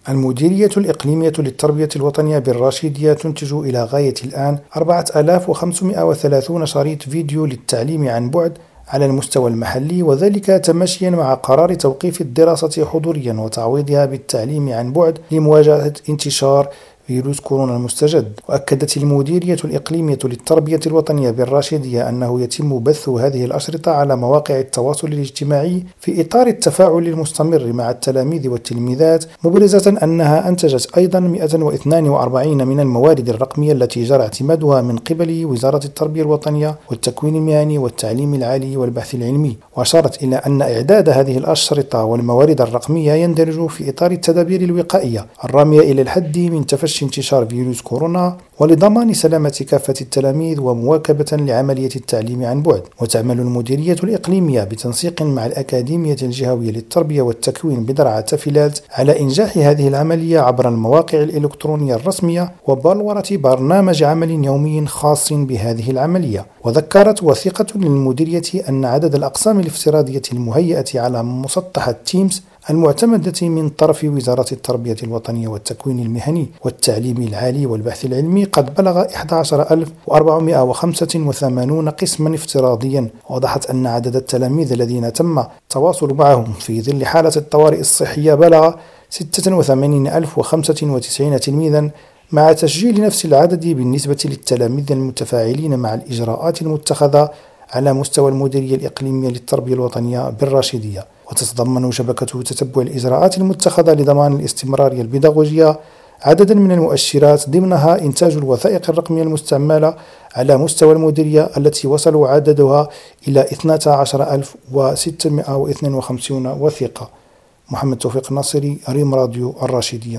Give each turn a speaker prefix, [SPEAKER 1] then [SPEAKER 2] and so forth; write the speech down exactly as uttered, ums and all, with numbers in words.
[SPEAKER 1] المديرية الإقليمية للتربية الوطنية بالراشدية تنتج إلى غاية الآن أربعة آلاف وخمسمائة وثلاثين شريط فيديو للتعليم عن بعد على المستوى المحلي، وذلك تماشيا مع قرار توقيف الدراسة حضوريا وتعويضها بالتعليم عن بعد لمواجهة انتشار فيروس كورونا المستجد. وأكدت المديرية الإقليمية للتربية الوطنية بالراشدية أنه يتم بث هذه الأشرطة على مواقع التواصل الاجتماعي في إطار التفاعل المستمر مع التلاميذ والتلميذات، مبرزة أنها أنتجت أيضا مئة واثنين وأربعين من الموارد الرقمية التي جرى اعتمادها من قبل وزارة التربية الوطنية والتكوين المهني والتعليم العالي والبحث العلمي. وأشارت إلى أن إعداد هذه الأشرطة والموارد الرقمية يندرج في إطار التدابير الوقائية الرامية إلى الحد من تفشي انتشار فيروس كورونا ولضمان سلامة كافة التلاميذ ومواكبة لعملية التعليم عن بعد. وتعمل المديرية الإقليمية بتنسيق مع الأكاديمية الجهوية للتربية والتكوين بدرعا تافيلات على إنجاح هذه العملية عبر المواقع الإلكترونية الرسمية وبلورة برنامج عمل يومي خاص بهذه العملية. وذكرت وثيقة للمديرية أن عدد الأقسام الافتراضية المهيئة على مسطحة تيمز المعتمدة من طرف وزارة التربية الوطنية والتكوين المهني والتعليم العالي والبحث العلمي قد بلغ أحد عشر ألف وأربعمائة وخمسة وثمانين قسما افتراضيا. ووضحت أن عدد التلاميذ الذين تم التواصل معهم في ظل حالة الطوارئ الصحية بلغ ستة وثمانين ألف وخمسة وتسعين تلميذا، مع تسجيل نفس العدد بالنسبة للتلاميذ المتفاعلين مع الإجراءات المتخذة على مستوى المديرية الإقليمية للتربية الوطنية بالراشدية. وتتضمن شبكة تتبع الإجراءات المتخذة لضمان الاستمرارية البيداغوجية عددا من المؤشرات، ضمنها إنتاج الوثائق الرقمية المستعملة على مستوى المديرية التي وصلوا عددها إلى اثني عشر ألف وستمائة واثنين وخمسين وثيقة. محمد توفيق الناصري، ريم راديو الراشدية.